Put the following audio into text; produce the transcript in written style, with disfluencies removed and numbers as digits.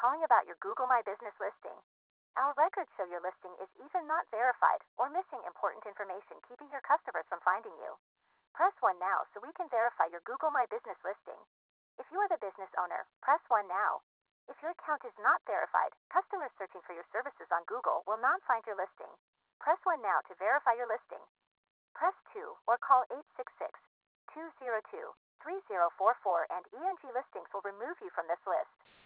Calling about your Google My Business listing. Our records show your listing is either not verified or missing important information, keeping your customers from finding you. Press 1 now so we can verify your Google My Business listing. If you are the business owner, press 1 now. If your account is not verified, customers searching for your services on Google will not find your listing. Press 1 now to verify your listing. Press 2 or call 866-202-3044 and ENG Listings will remove you from this list.